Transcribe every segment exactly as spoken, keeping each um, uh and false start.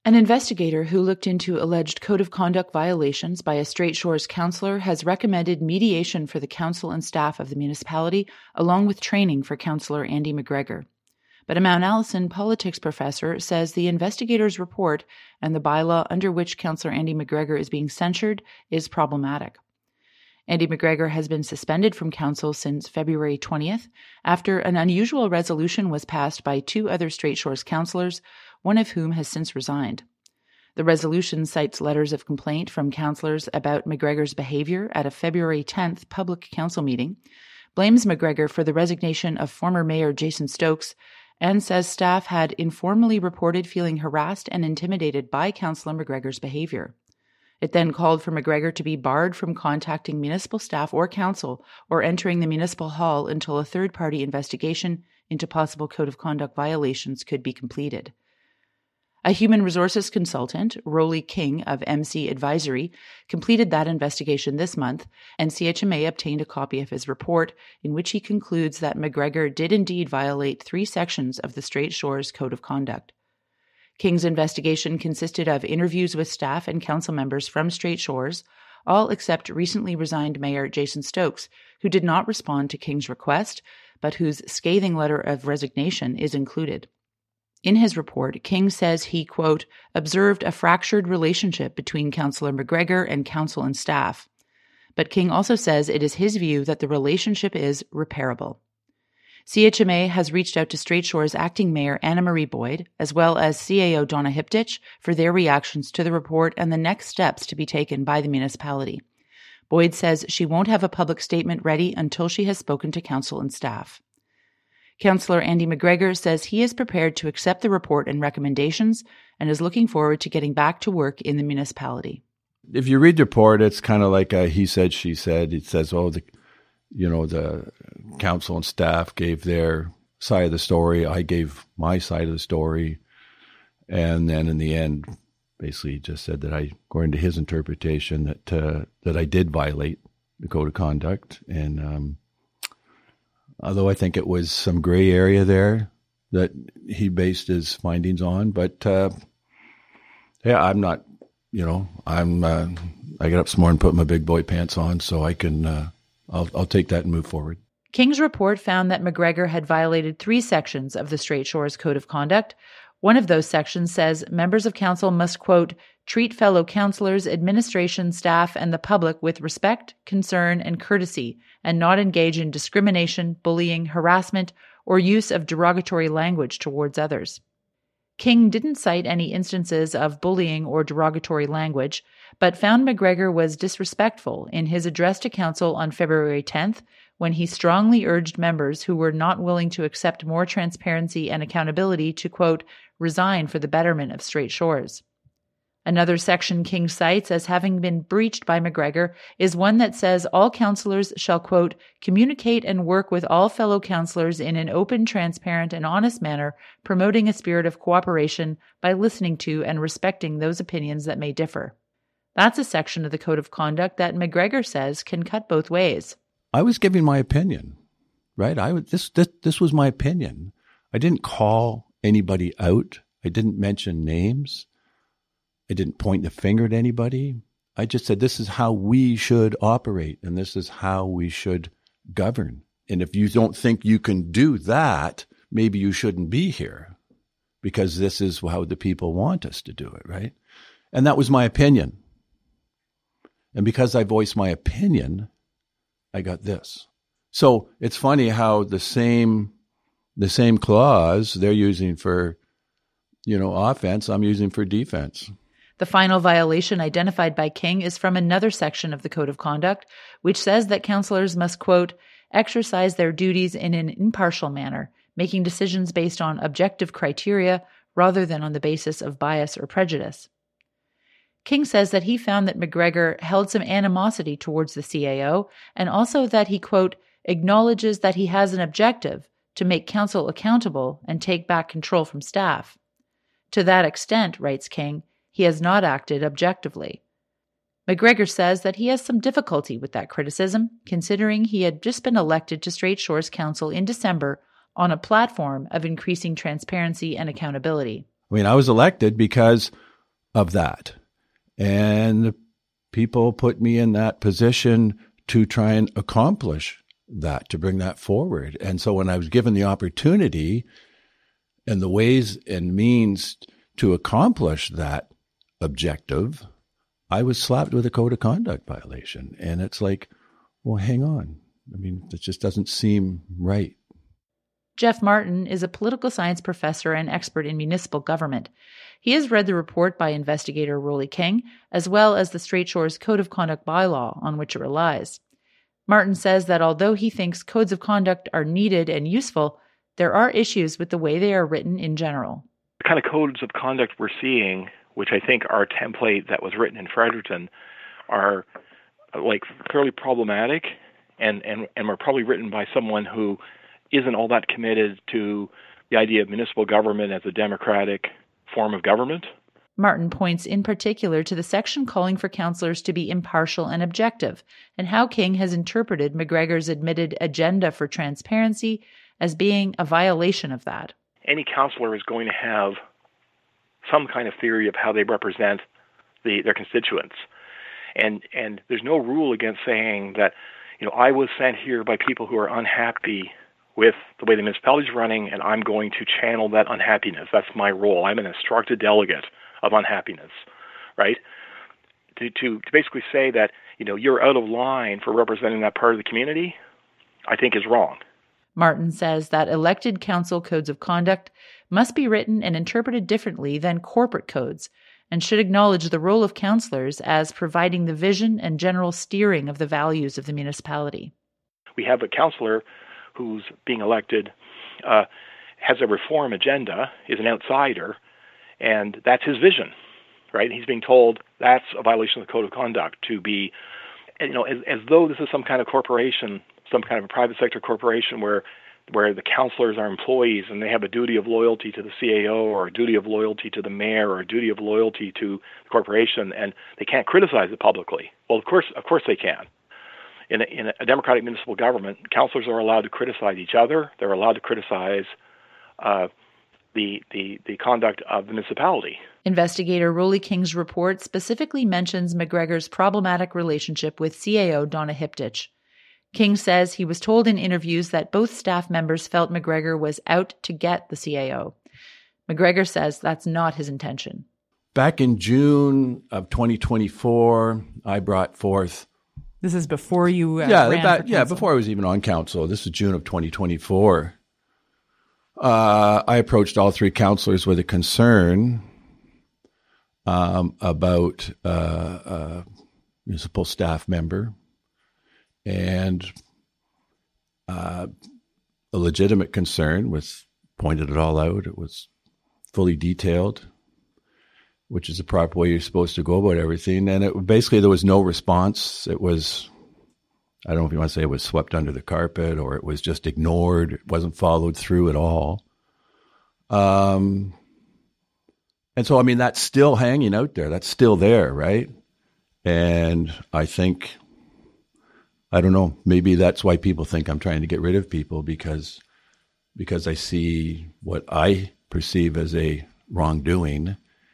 An investigator who looked into alleged code of conduct violations by a Straight Shores councillor has recommended mediation for the council and staff of the municipality, along with training for councillor Andy McGregor. But a Mount Allison politics professor says the investigator's report and the bylaw under which councillor Andy McGregor is being censured is problematic. Andy McGregor has been suspended from council since February twentieth after an unusual resolution was passed by two other Straight Shores councillors, one of whom has since resigned. The resolution cites letters of complaint from councillors about McGregor's behaviour at a February tenth public council meeting, blames McGregor for the resignation of former Mayor Jason Stokes, and says staff had informally reported feeling harassed and intimidated by Councillor McGregor's behaviour. It then called for McGregor to be barred from contacting municipal staff or council or entering the municipal hall until a third-party investigation into possible code of conduct violations could be completed. A human resources consultant, Rolly King of M C Advisory, completed that investigation this month, and C H M A obtained a copy of his report in which he concludes that McGregor did indeed violate three sections of the Straight Shores Code of Conduct. King's investigation consisted of interviews with staff and council members from Straight Shores, all except recently resigned Mayor Jason Stokes, who did not respond to King's request, but whose scathing letter of resignation is included. In his report, King says he, quote, observed a fractured relationship between Councillor McGregor and council and staff. But King also says it is his view that the relationship is repairable. C H M A has reached out to Straight Shores Acting Mayor Anna Marie Boyd, as well as C A O Donna Hiptich, for their reactions to the report and the next steps to be taken by the municipality. Boyd says she won't have a public statement ready until she has spoken to council and staff. Councillor Andy McGregor says he is prepared to accept the report and recommendations and is looking forward to getting back to work in the municipality. If you read the report, it's kind of like a he said, she said. It says, oh, the, you know, the council and staff gave their side of the story. I gave my side of the story. And then in the end, basically just said that I, according to his interpretation, that uh, that I did violate the code of conduct. And um although I think it was some gray area there that he based his findings on. But, uh, yeah, I'm not, you know, I'm, uh, I get up this morning, put my big boy pants on so I can, uh, I'll, I'll take that and move forward. King's report found that McGregor had violated three sections of the Straight Shores Code of Conduct. One of those sections says members of council must, quote, treat fellow councillors, administration, staff, and the public with respect, concern, and courtesy, and not engage in discrimination, bullying, harassment, or use of derogatory language towards others. King didn't cite any instances of bullying or derogatory language, but found McGregor was disrespectful in his address to council on February tenth, when he strongly urged members who were not willing to accept more transparency and accountability to, quote, resign for the betterment of Straight Shores. Another section King cites as having been breached by McGregor is one that says all councillors shall, quote, communicate and work with all fellow councillors in an open, transparent, and honest manner, promoting a spirit of cooperation by listening to and respecting those opinions that may differ. That's a section of the Code of Conduct that McGregor says can cut both ways. I was giving my opinion, right? I was, this, this, this was my opinion. I didn't call anybody out. I didn't mention names. I didn't point the finger at anybody. I just said, this is how we should operate, and this is how we should govern. And if you don't think you can do that, maybe you shouldn't be here, because this is how the people want us to do it, right? And that was my opinion. And because I voiced my opinion, I got this. So it's funny how the same the same clause they're using for, you know, offense, I'm using for defense. The final violation identified by King is from another section of the Code of Conduct, which says that councillors must, quote, exercise their duties in an impartial manner, making decisions based on objective criteria rather than on the basis of bias or prejudice. King says that he found that McGregor held some animosity towards the C A O and also that he, quote, acknowledges that he has an objective to make council accountable and take back control from staff. To that extent, writes King, he has not acted objectively. McGregor says that he has some difficulty with that criticism, considering he had just been elected to Straight Shores Council in December on a platform of increasing transparency and accountability. I mean, I was elected because of that. And the people put me in that position to try and accomplish that, to bring that forward. And so when I was given the opportunity and the ways and means to accomplish that objective, I was slapped with a code of conduct violation. And it's like, well, hang on. I mean, it just doesn't seem right. Jeff Martin is a political science professor and expert in municipal government. He has read the report by investigator Rolly King, as well as the Strait Shores Code of Conduct bylaw on which it relies. Martin says that although he thinks codes of conduct are needed and useful, there are issues with the way they are written in general. The kind of codes of conduct we're seeing, which I think our template that was written in Fredericton, are like fairly problematic and, and, and were probably written by someone who isn't all that committed to the idea of municipal government as a democratic form of government. Martin points in particular to the section calling for councillors to be impartial and objective, and how King has interpreted McGregor's admitted agenda for transparency as being a violation of that. Any councillor is going to have some kind of theory of how they represent the, their constituents. And and there's no rule against saying that, you know, I was sent here by people who are unhappy with the way the municipality is running, and I'm going to channel that unhappiness. That's my role. I'm an instructed delegate of unhappiness, right? To, to to basically say that, you know, you're out of line for representing that part of the community, I think is wrong. Martin says that elected council codes of conduct must be written and interpreted differently than corporate codes, and should acknowledge the role of councillors as providing the vision and general steering of the values of the municipality. We have a councillor who's being elected, uh, has a reform agenda, is an outsider, and that's his vision, right? He's being told that's a violation of the code of conduct to be, you know, as, as though this is some kind of corporation, some kind of a private sector corporation where where the councillors are employees and they have a duty of loyalty to the C A O or a duty of loyalty to the mayor or a duty of loyalty to the corporation, and they can't criticize it publicly. Well, of course, of course they can. In a, in a democratic municipal government, councillors are allowed to criticize each other. They're allowed to criticize uh, the, the the conduct of the municipality. Investigator Rolly King's report specifically mentions McGregor's problematic relationship with C A O Donna Hiptich. King says he was told in interviews that both staff members felt McGregor was out to get the C A O. McGregor says that's not his intention. Back in June of twenty twenty-four, I brought forth... This is before you uh, yeah, ran that, for yeah, council. before I was even on council. This is June of twenty twenty-four. Uh, I approached all three councillors with a concern um, about uh, a municipal staff member and uh, a legitimate concern. Was pointed it all out. It was fully detailed, which is the proper way you're supposed to go about everything. And it basically, there was no response. It was, I don't know if you want to say it was swept under the carpet or it was just ignored. It wasn't followed through at all. Um, and so, I mean, that's still hanging out there. That's still there, right? And I think, I don't know, maybe that's why people think I'm trying to get rid of people, because because I see what I perceive as a wrongdoing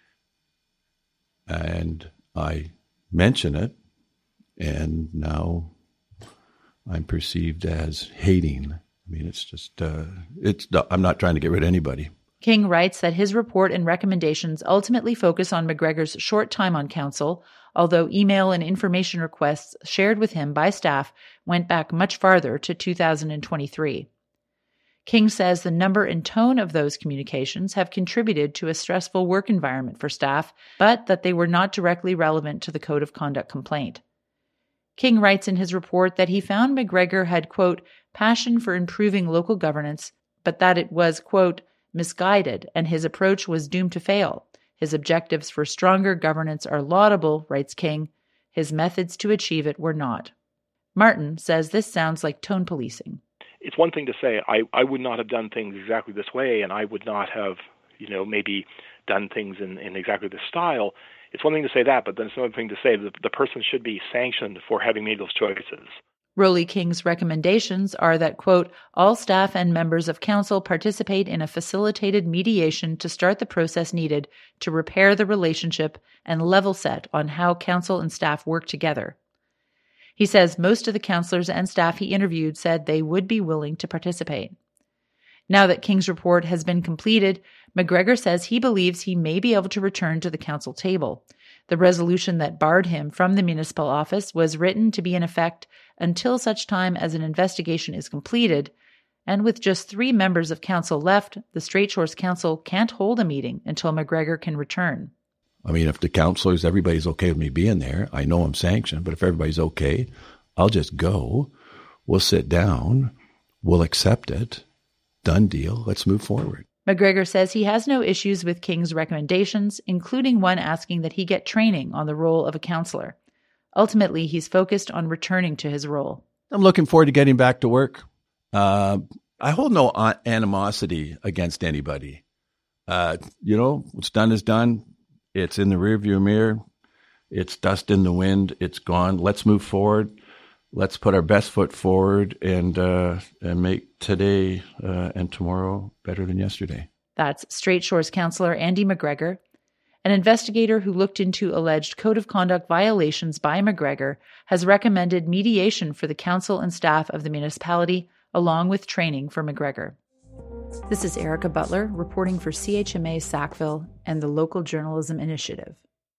and I mention it, and now I'm perceived as hating. I mean, it's just, uh, it's. I'm not trying to get rid of anybody. King writes that his report and recommendations ultimately focus on McGregor's short time on council, although email and information requests shared with him by staff went back much farther to two thousand twenty-three. King says the number and tone of those communications have contributed to a stressful work environment for staff, but that they were not directly relevant to the Code of Conduct complaint. King writes in his report that he found McGregor had, quote, passion for improving local governance, but that it was, quote, misguided and his approach was doomed to fail. His objectives for stronger governance are laudable, writes King. His methods to achieve it were not. Martin says this sounds like tone policing. It's one thing to say, I, I would not have done things exactly this way, and I would not have, you know, maybe done things in, in exactly this style. It's one thing to say that, but then it's another thing to say that the person should be sanctioned for having made those choices. Rowley King's recommendations are that, quote, all staff and members of council participate in a facilitated mediation to start the process needed to repair the relationship and level set on how council and staff work together. He says most of the councillors and staff he interviewed said they would be willing to participate. Now that King's report has been completed, McGregor says he believes he may be able to return to the council table. The resolution that barred him from the municipal office was written to be in effect until such time as an investigation is completed, and with just three members of council left, the Straight Shores Council can't hold a meeting until McGregor can return. I mean, if the councillors, everybody's okay with me being there, I know I'm sanctioned, but if everybody's okay, I'll just go. We'll sit down. We'll accept it. Done deal. Let's move forward. McGregor says he has no issues with King's recommendations, including one asking that he get training on the role of a councillor. Ultimately, he's focused on returning to his role. I'm looking forward to getting back to work. Uh, I hold no animosity against anybody. Uh, you know, what's done is done. It's in the rearview mirror. It's dust in the wind. It's gone. Let's move forward. Let's put our best foot forward and uh, and make today uh, and tomorrow better than yesterday. That's Straight Shores councillor Andy McGregor. An investigator who looked into alleged code of conduct violations by McGregor has recommended mediation for the council and staff of the municipality, along with training for McGregor. This is Erica Butler reporting for C H M A Sackville and the Local Journalism Initiative.